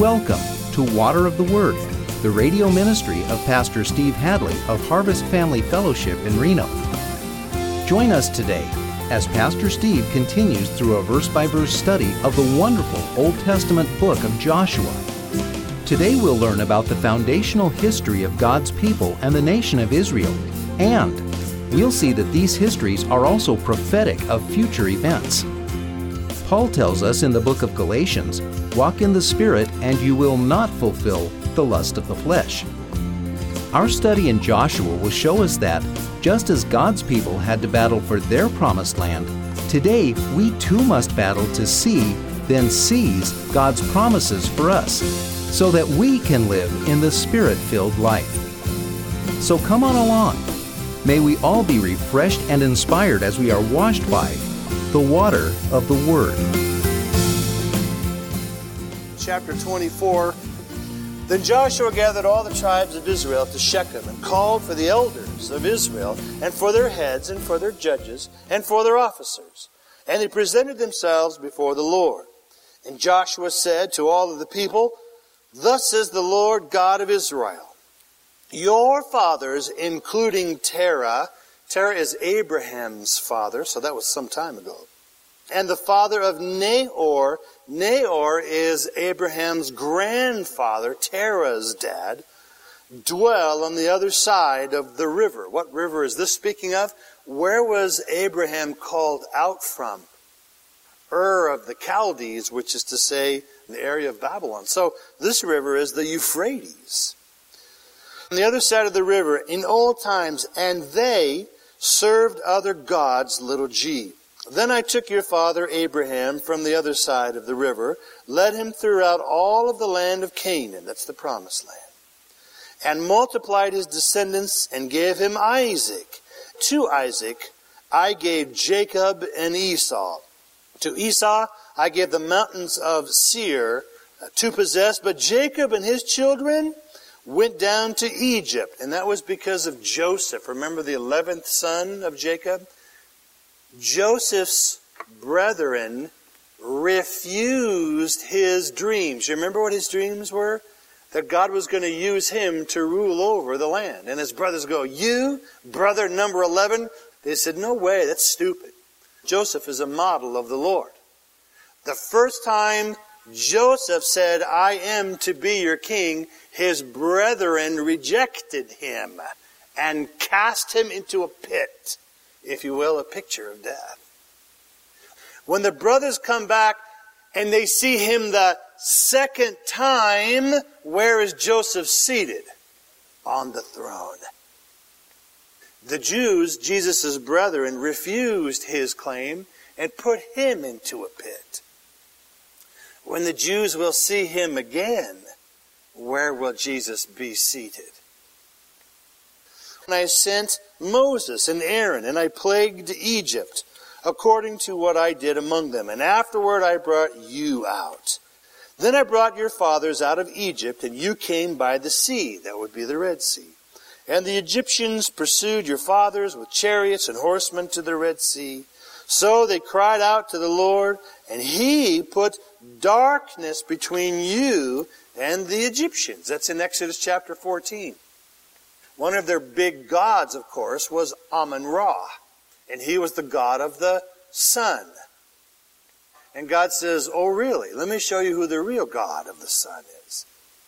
Welcome to Water of the Word, the radio ministry of Pastor Steve Hadley of Harvest Family Fellowship in Reno. Join us today as Pastor Steve continues through a verse-by-verse study of the wonderful Old Testament book of Joshua. Today we'll learn about the foundational history of God's people and the nation of Israel, and we'll see that these histories are also prophetic of future events. Paul tells us in the book of Galatians, "Walk in the Spirit, and you will not fulfill the lust of the flesh." Our study in Joshua will show us that, just as God's people had to battle for their promised land, today we too must battle to see, then seize God's promises for us, so that we can live in the Spirit-filled life. So come on along. May we all be refreshed and inspired as we are washed by the water of the Word. Chapter 24. Then Joshua gathered all the tribes of Israel to Shechem and called for the elders of Israel and for their heads and for their judges and for their officers. And they presented themselves before the Lord. And Joshua said to all of the people, "Thus says the Lord God of Israel, your fathers, including Terah is Abraham's father, so that was some time ago, and the father of Nahor is Abraham's grandfather, Terah's dad, dwell on the other side of the river." What river is this speaking of? Where was Abraham called out from? Ur of the Chaldees, which is to say, the area of Babylon. So this river is the Euphrates. On the other side of the river, in old times, and they served other gods, little g. Then I took your father Abraham from the other side of the river, led him throughout all of the land of Canaan, that's the promised land, and multiplied his descendants and gave him Isaac. To Isaac I gave Jacob and Esau. To Esau I gave the mountains of Seir to possess, but Jacob and his children went down to Egypt, and that was because of Joseph. Remember the 11th son of Jacob? Joseph's brethren refused his dreams. You remember what his dreams were? That God was going to use him to rule over the land. And his brothers go, "You, brother number 11? They said, "No way, that's stupid." Joseph is a model of the Lord. The first time Joseph said, "I am to be your king," his brethren rejected him and cast him into a pit, if you will, a picture of death. When the brothers come back and they see him the second time, where is Joseph seated? On the throne. The Jews, Jesus' brethren, refused his claim and put him into a pit. When the Jews will see him again, where will Jesus be seated? And I sent Moses and Aaron, and I plagued Egypt, according to what I did among them. And afterward I brought you out. Then I brought your fathers out of Egypt, and you came by the sea. That would be the Red Sea. And the Egyptians pursued your fathers with chariots and horsemen to the Red Sea. So they cried out to the Lord, and He put darkness between you and the Egyptians. That's in Exodus chapter 14. One of their big gods, of course, was Amun-Ra, and he was the god of the sun. And God says, "Oh, really? Let me show you who the real God of the sun is."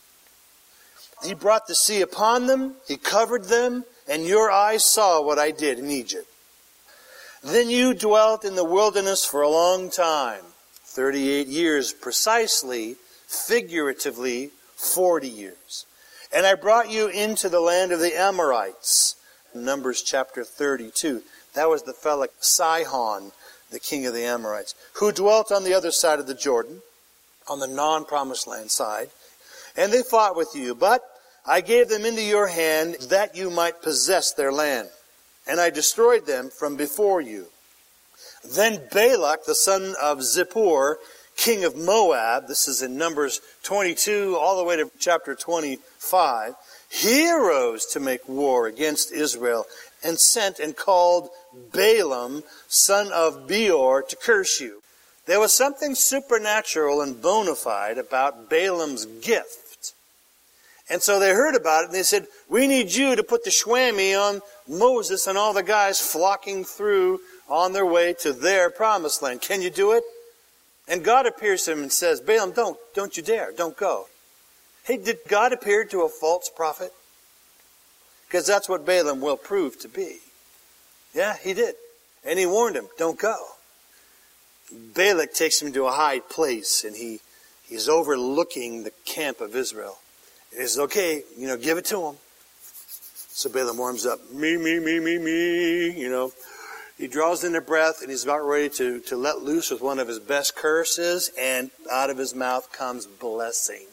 He brought the sea upon them, He covered them, and your eyes saw what I did in Egypt. Then you dwelt in the wilderness for a long time, 38 years precisely, figuratively 40 years. And I brought you into the land of the Amorites, Numbers chapter 32. That was the fellow Sihon, the king of the Amorites, who dwelt on the other side of the Jordan, on the non-promised land side. And they fought with you, but I gave them into your hand that you might possess their land. And I destroyed them from before you. Then Balak, the son of Zippor, king of Moab, this is in Numbers 22 all the way to chapter 25, he arose to make war against Israel and sent and called Balaam, son of Beor, to curse you. There was something supernatural and bona fide about Balaam's gift. And so they heard about it and they said, we need you to put the shwammy on Moses and all the guys flocking through on their way to their promised land. Can you do it? And God appears to him and says, Balaam, don't you dare, don't go. Hey, did God appear to a false prophet? Because that's what Balaam will prove to be. Yeah, he did. And he warned him, don't go. Balak takes him to a high place and he's overlooking the camp of Israel. And he says, okay, give it to him. So Balaam warms up, me. He draws in a breath and he's about ready to let loose with one of his best curses, and out of his mouth comes blessing.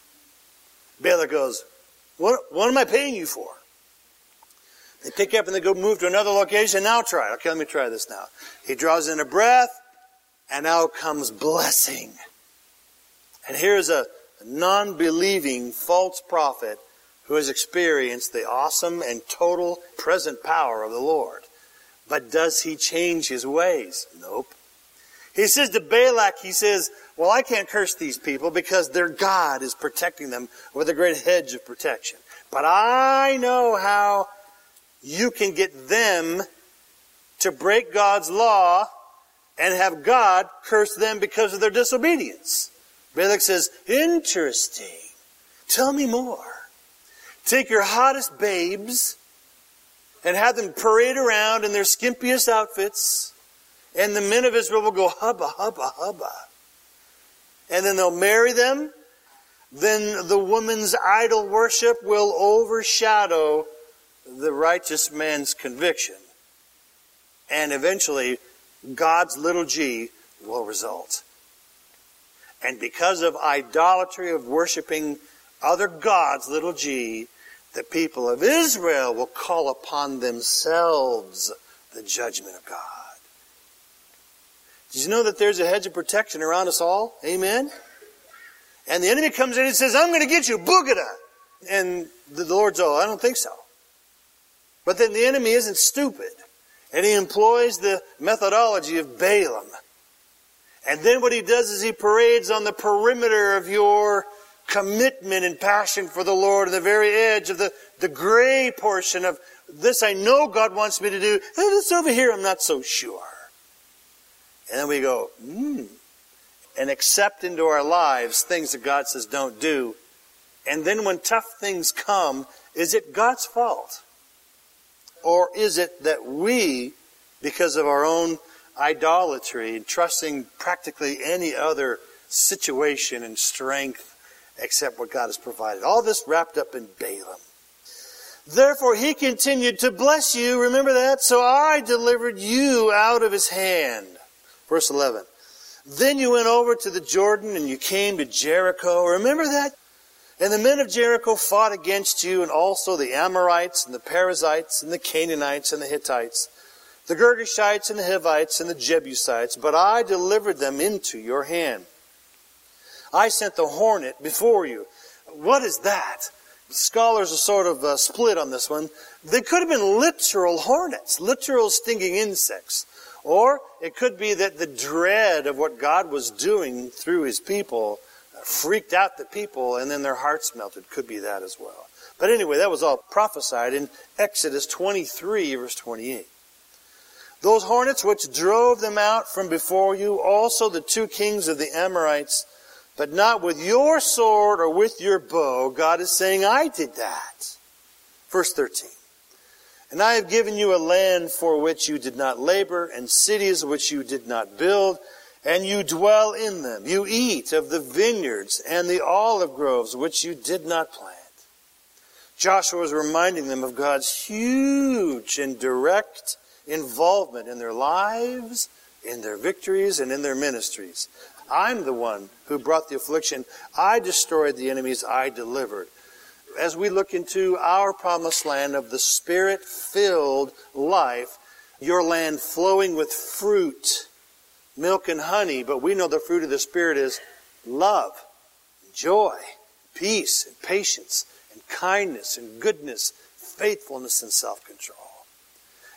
Balak goes, what am I paying you for? They pick up and they go move to another location. Now try it. Okay, let me try this now. He draws in a breath and out comes blessing. And here's a non-believing false prophet who has experienced the awesome and total present power of the Lord. But does he change his ways? Nope. He says to Balak, well, I can't curse these people because their God is protecting them with a great hedge of protection. But I know how you can get them to break God's law and have God curse them because of their disobedience. Balak says, interesting. Tell me more. Take your hottest babes and have them parade around in their skimpiest outfits, and the men of Israel will go hubba, hubba, hubba. And then they'll marry them. Then the woman's idol worship will overshadow the righteous man's conviction. And eventually, God's little g will result. And because of idolatry of worshiping other gods, little g, the people of Israel will call upon themselves the judgment of God. Did you know that there's a hedge of protection around us all? Amen? And the enemy comes in and says, I'm going to get you, boogada. And the Lord's, I don't think so. But then the enemy isn't stupid. And he employs the methodology of Balaam. And then what he does is he parades on the perimeter of your commitment and passion for the Lord, and the very edge of the gray portion of this I know God wants me to do. This over here I'm not so sure. And then we go, and accept into our lives things that God says don't do. And then when tough things come, is it God's fault? Or is it that we, because of our own idolatry and trusting practically any other situation and strength except what God has provided? All this wrapped up in Balaam. Therefore he continued to bless you. Remember that? So I delivered you out of his hand. Verse 11. Then you went over to the Jordan and you came to Jericho. Remember that? And the men of Jericho fought against you, and also the Amorites and the Perizzites and the Canaanites and the Hittites, the Girgashites and the Hivites and the Jebusites. But I delivered them into your hand. I sent the hornet before you. What is that? Scholars are sort of split on this one. They could have been literal hornets, literal stinging insects. Or it could be that the dread of what God was doing through his people freaked out the people, and then their hearts melted. Could be that as well. But anyway, that was all prophesied in Exodus 23, verse 28. Those hornets which drove them out from before you, also the two kings of the Amorites, but not with your sword or with your bow. God is saying, I did that. Verse 13. And I have given you a land for which you did not labor, and cities which you did not build, and you dwell in them. You eat of the vineyards and the olive groves which you did not plant. Joshua was reminding them of God's huge and direct involvement in their lives, in their victories, and in their ministries. I'm the one who brought the affliction. I destroyed the enemies I delivered. As we look into our promised land of the Spirit-filled life, your land flowing with fruit, milk and honey, but we know the fruit of the Spirit is love, joy, peace, and patience, and kindness, and goodness, faithfulness, and self-control.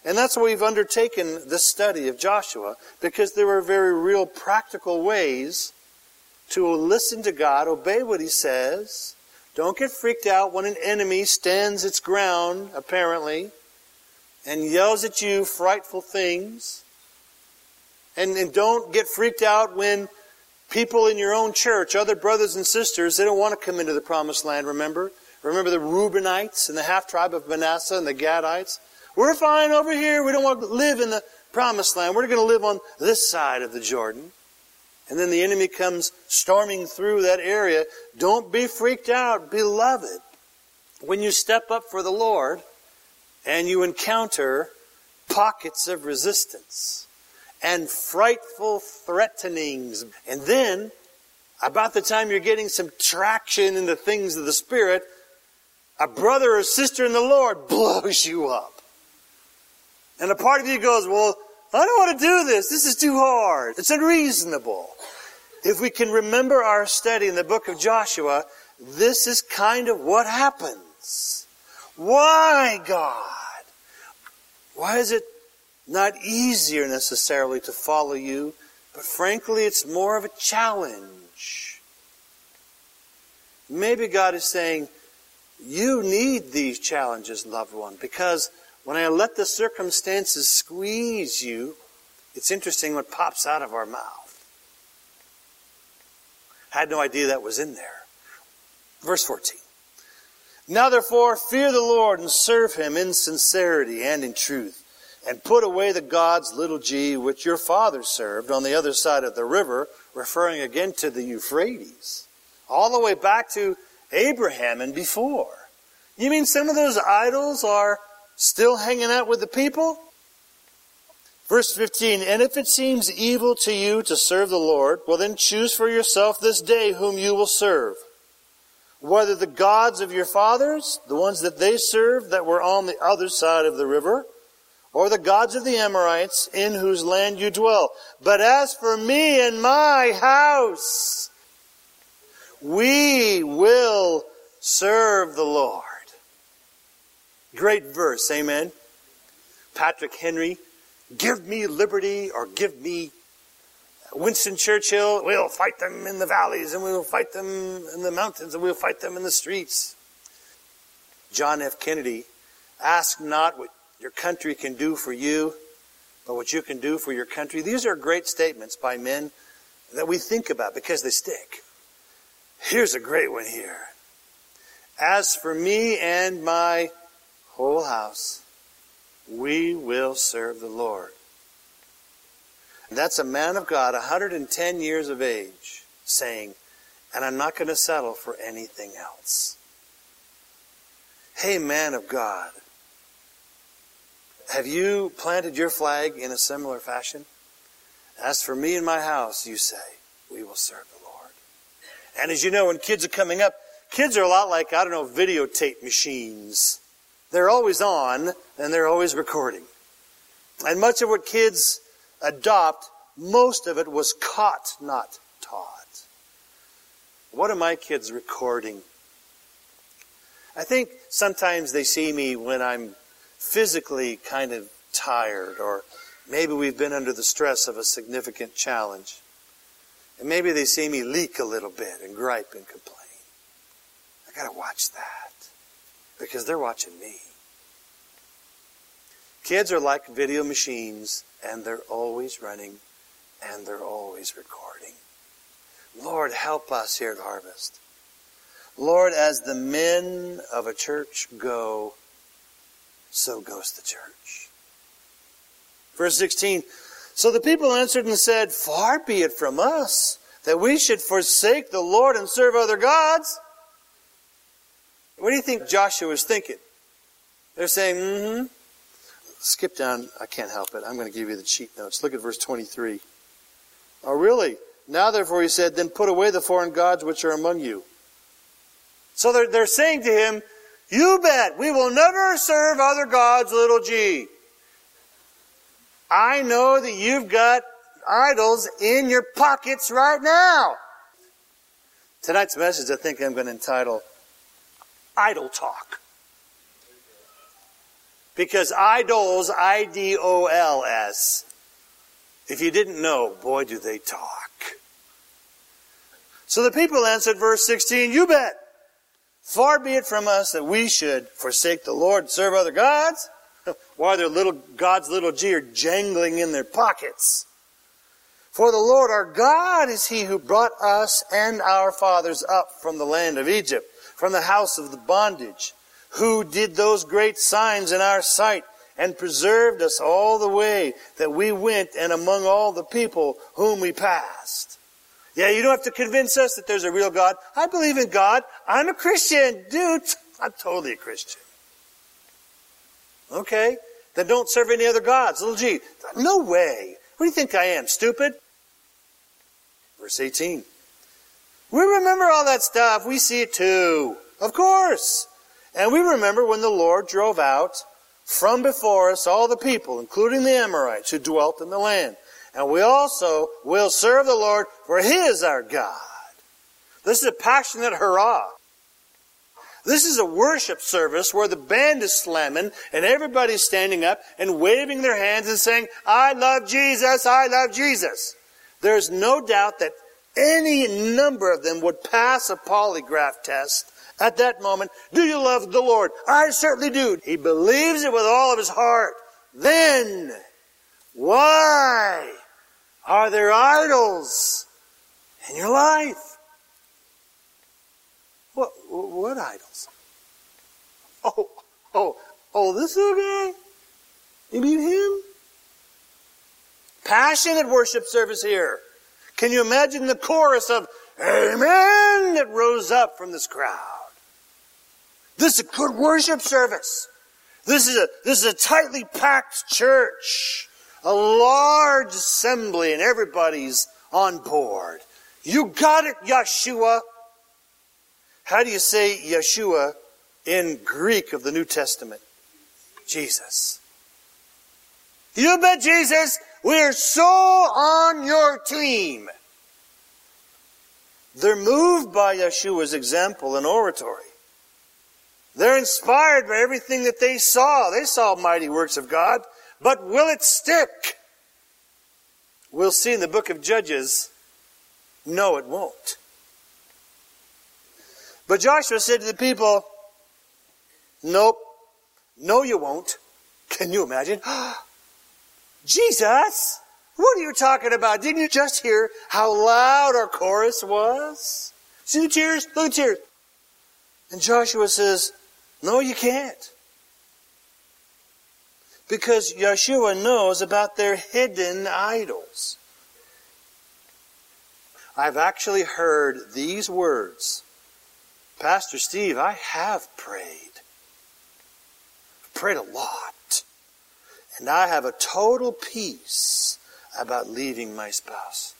And that's why we've undertaken this study of Joshua, because there were very real practical ways to listen to God, obey what He says. Don't get freaked out when an enemy stands its ground, apparently, and yells at you frightful things. And don't get freaked out when people in your own church, other brothers and sisters, they don't want to come into the promised land, remember? Remember the Reubenites and the half-tribe of Manasseh and the Gadites? We're fine over here. We don't want to live in the promised land. We're going to live on this side of the Jordan. And then the enemy comes storming through that area. Don't be freaked out, beloved. When you step up for the Lord and you encounter pockets of resistance and frightful threatenings, and then about the time you're getting some traction in the things of the Spirit, a brother or sister in the Lord blows you up. And a part of you goes, well, I don't want to do this. This is too hard. It's unreasonable. If we can remember our study in the book of Joshua, this is kind of what happens. Why, God? Why is it not easier necessarily to follow you, but frankly, it's more of a challenge? Maybe God is saying, you need these challenges, loved one, because when I let the circumstances squeeze you, it's interesting what pops out of our mouth. I had no idea that was in there. Verse 14. Now therefore, fear the Lord and serve Him in sincerity and in truth, and put away the gods, little g, which your fathers served on the other side of the river, referring again to the Euphrates, all the way back to Abraham and before. You mean some of those idols are still hanging out with the people? Verse 15, and if it seems evil to you to serve the Lord, well then choose for yourself this day whom you will serve. Whether the gods of your fathers, the ones that they served that were on the other side of the river, or the gods of the Amorites in whose land you dwell. But as for me and my house, we will serve the Lord. Great verse, amen. Patrick Henry, give me liberty or give me Winston Churchill. We'll fight them in the valleys and we'll fight them in the mountains and we'll fight them in the streets. John F. Kennedy, ask not what your country can do for you, but what you can do for your country. These are great statements by men that we think about because they stick. Here's a great one here. As for me and my whole house, we will serve the Lord. And that's a man of God, 110 years of age, saying, and I'm not going to settle for anything else. Hey, man of God, have you planted your flag in a similar fashion? As for me and my house, you say, we will serve the Lord. And as you know, when kids are coming up, kids are a lot like, videotape machines. They're always on, and they're always recording. And much of what kids adopt, most of it was caught, not taught. What are my kids recording? I think sometimes they see me when I'm physically kind of tired, or maybe we've been under the stress of a significant challenge. And maybe they see me leak a little bit and gripe and complain. I got to watch that because they're watching me. Kids are like video machines, and they're always running, and they're always recording. Lord, help us here at Harvest. Lord, as the men of a church go, so goes the church. Verse 16, so the people answered and said, far be it from us that we should forsake the Lord and serve other gods. What do you think Joshua was thinking? They're saying, Skip down, I can't help it. I'm going to give you the cheat notes. Look at verse 23. Oh, really? Now therefore, he said, then put away the foreign gods which are among you. So they're saying to him, you bet, we will never serve other gods, little g. I know that you've got idols in your pockets right now. Tonight's message, I think I'm going to entitle, Idol Talk. Because idols, I-D-O-L-S, if you didn't know, boy, do they talk. So the people answered, verse 16, you bet. Far be it from us that we should forsake the Lord and serve other gods, while their little gods, little g, are jangling in their pockets. For the Lord our God is He who brought us and our fathers up from the land of Egypt, from the house of the bondage, who did those great signs in our sight, and preserved us all the way that we went and among all the people whom we passed. Yeah, you don't have to convince us that there's a real God. I believe in God. I'm a Christian. Dude, I'm totally a Christian. Okay, then don't serve any other gods. Little g. No way. What do you think I am, stupid? Verse 18. We remember all that stuff. We see it too. Of course. And we remember when the Lord drove out from before us all the people, including the Amorites who dwelt in the land. And we also will serve the Lord, for He is our God. This is a passionate hurrah. This is a worship service where the band is slamming and everybody's standing up and waving their hands and saying, I love Jesus, I love Jesus. There's no doubt that any number of them would pass a polygraph test at that moment. Do you love the Lord? I certainly do. He believes it with all of his heart. Then, why are there idols in your life? What idols? This little guy? You mean him? Passionate worship service here. Can you imagine the chorus of Amen that rose up from this crowd? This is a good worship service. This is a tightly packed church. A large assembly and everybody's on board. You got it, Yeshua. How do you say Yeshua in Greek of the New Testament? Jesus. You bet, Jesus. We're so on your team. They're moved by Yeshua's example and oratory. They're inspired by everything that they saw. They saw mighty works of God. But will it stick? We'll see in the book of Judges, no, it won't. But Joshua said to the people, nope, no you won't. Can you imagine? Jesus, what are you talking about? Didn't you just hear how loud our chorus was? See the cheers? Look at the cheers. And Joshua says, no, you can't. Because Yeshua knows about their hidden idols. I've actually heard these words. Pastor Steve, I have prayed. I've prayed a lot. And I have a total peace about leaving my spouse.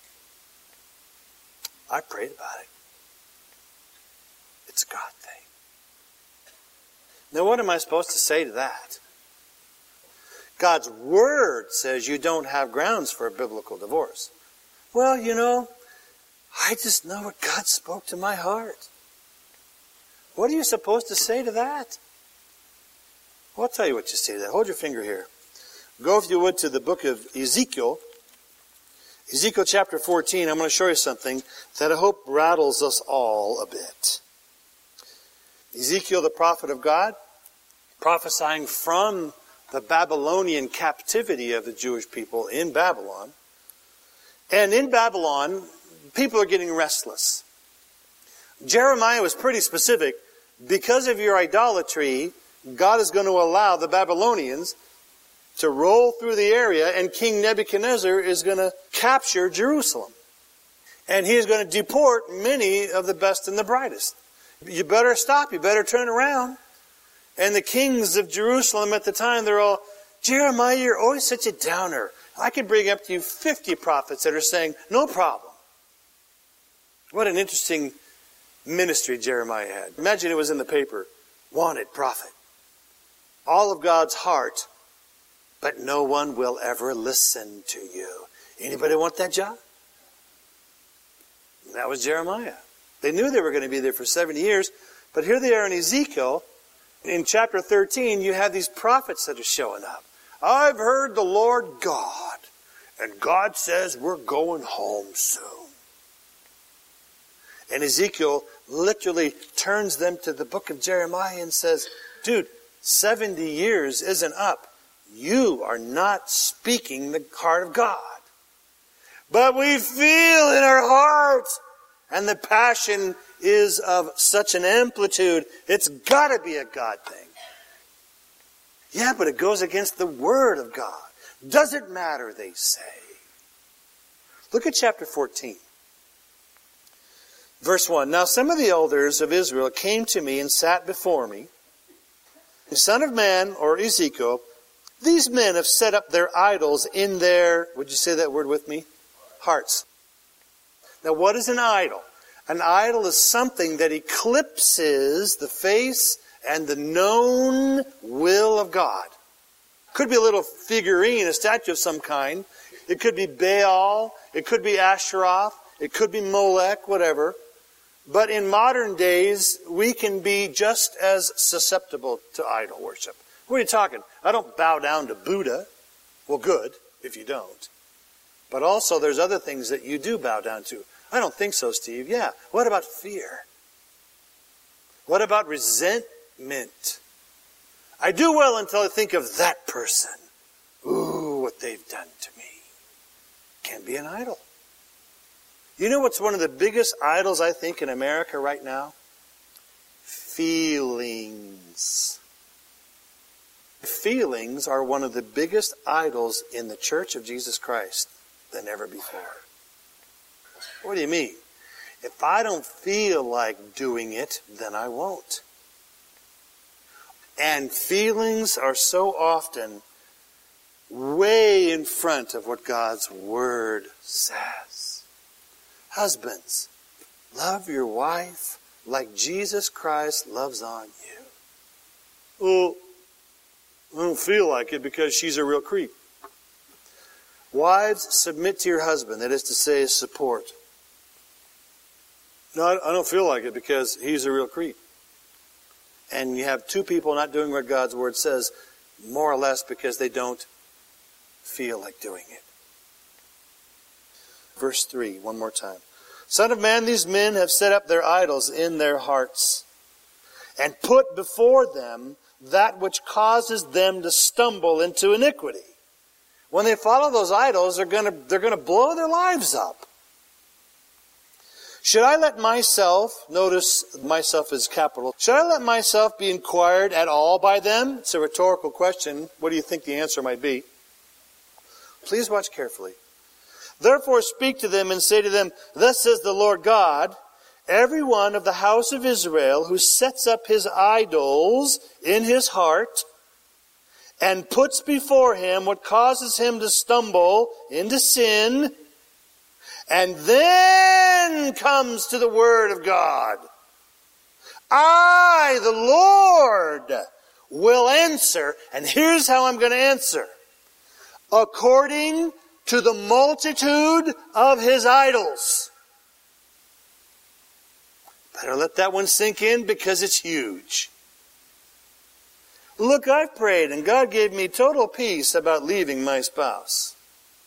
I prayed about it. It's a God thing. Now what am I supposed to say to that? God's Word says you don't have grounds for a biblical divorce. Well, I just know what God spoke to my heart. What are you supposed to say to that? Well, I'll tell you what you say to that. Hold your finger here. Go, if you would, to the book of Ezekiel. Ezekiel chapter 14. I'm going to show you something that I hope rattles us all a bit. Ezekiel, the prophet of God, prophesying from the Babylonian captivity of the Jewish people in Babylon. And in Babylon, people are getting restless. Jeremiah was pretty specific. Because of your idolatry, God is going to allow the Babylonians to roll through the area, and King Nebuchadnezzar is going to capture Jerusalem. And he is going to deport many of the best and the brightest. You better stop. You better turn around. And the kings of Jerusalem at the time, they're all, Jeremiah, you're always such a downer. I could bring up to you 50 prophets that are saying, no problem. What an interesting ministry Jeremiah had. Imagine it was in the paper. Wanted prophet. All of God's heart, but no one will ever listen to you. Anybody want that job? That was Jeremiah. They knew they were going to be there for 70 years, but here they are in Ezekiel, In chapter 13, you have these prophets that are showing up. I've heard the Lord God, and God says we're going home soon. And Ezekiel literally turns them to the book of Jeremiah and says, dude, 70 years isn't up. You are not speaking the heart of God. But we feel in our hearts, and the passion is of such an amplitude, it's got to be a God thing. Yeah, but it goes against the Word of God. Doesn't matter, they say. Look at chapter 14. Verse 1. Now some of the elders of Israel came to me and sat before me. The Son of Man, or Ezekiel, these men have set up their idols in their, would you say that word with me? Hearts. Now what is an idol? An idol is something that eclipses the face and the known will of God. Could be a little figurine, a statue of some kind. It could be Baal. It could be Asheroth. It could be Molech, whatever. But in modern days, we can be just as susceptible to idol worship. What are you talking? I don't bow down to Buddha. Well, good, if you don't. But also, there's other things that you do bow down to. I don't think so, Steve. Yeah. What about fear? What about resentment? I do well until I think of that person. Ooh, what they've done to me. Can be an idol. You know what's one of the biggest idols, I think, in America right now? Feelings. Feelings are one of the biggest idols in the Church of Jesus Christ than ever before. What do you mean? If I don't feel like doing it, then I won't. And feelings are so often way in front of what God's Word says. Husbands, love your wife like Jesus Christ loves on you. Well, I don't feel like it because she's a real creep. Wives, submit to your husband. That is to say, support. No, I don't feel like it because he's a real creep. And you have two people not doing what God's Word says, more or less because they don't feel like doing it. Verse 3, one more time. Son of man, these men have set up their idols in their hearts and put before them that which causes them to stumble into iniquity. When they follow those idols, they're going to blow their lives up. Should I let myself, notice myself is capital, should I let myself be inquired at all by them? It's a rhetorical question. What do you think the answer might be? Please watch carefully. Therefore speak to them and say to them, thus says the Lord God, every one of the house of Israel who sets up his idols in his heart and puts before him what causes him to stumble into sin, and then comes to the Word of God, I, the Lord, will answer, and here's how I'm going to answer. According to the multitude of his idols. Better let that one sink in because it's huge. Look, I've prayed and God gave me total peace about leaving my spouse.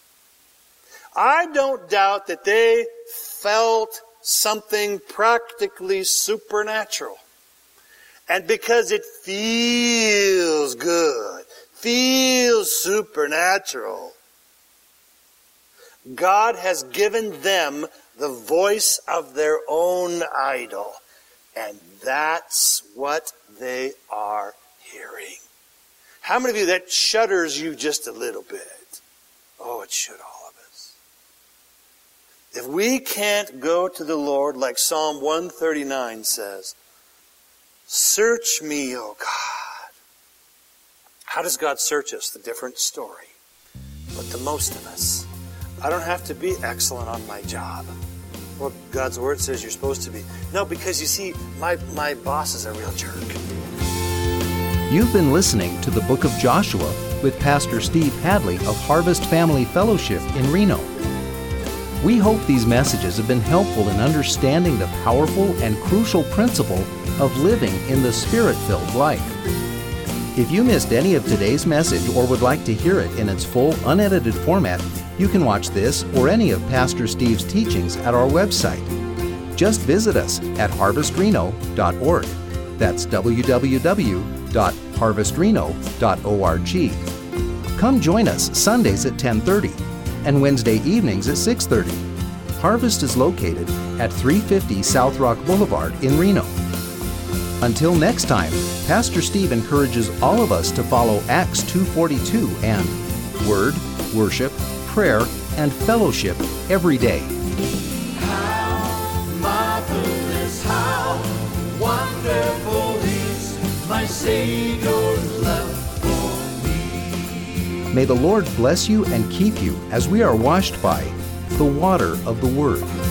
I don't doubt that they felt something practically supernatural. And because it feels good, feels supernatural, God has given them the voice of their own idol. And that's what they are hearing. How many of you that shudders you just a little bit? Oh, it should all of us. If we can't go to the Lord like Psalm 139 says, search me, O God. How does God search us? The different story. But the most of us, I don't have to be excellent on my job. Well, God's Word says you're supposed to be. No, because you see, my boss is a real jerk. You've been listening to the Book of Joshua with Pastor Steve Hadley of Harvest Family Fellowship in Reno. We hope these messages have been helpful in understanding the powerful and crucial principle of living in the Spirit-filled life. If you missed any of today's message or would like to hear it in its full, unedited format, you can watch this or any of Pastor Steve's teachings at our website. Just visit us at harvestreno.org. That's www.harvestreno.org. Come join us Sundays at 10:30 and Wednesday evenings at 6:30. Harvest is located at 350 South Rock Boulevard in Reno. Until next time, Pastor Steve encourages all of us to follow Acts 2:42 and Word, Worship, Prayer, and Fellowship every day. How marvelous, how wonderful is my Savior's love for me. May the Lord bless you and keep you as we are washed by the water of the Word.